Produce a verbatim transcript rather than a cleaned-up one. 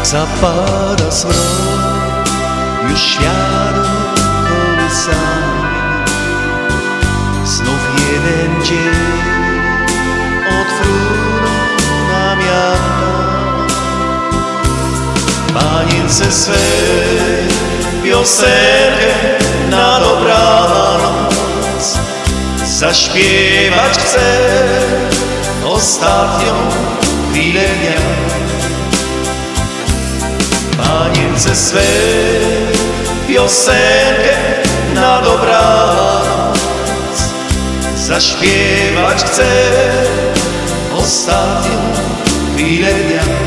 Zapada smrok, już świat kołysany. Znów jeden dzień odfrunął nam jadna. Panience swej piosenkę na dobranoc zaśpiewać chcę ostatnią chwilę dnia. Panience swej piosenkę na dobranoc zaśpiewać chcę ostatnią chwilę dnia.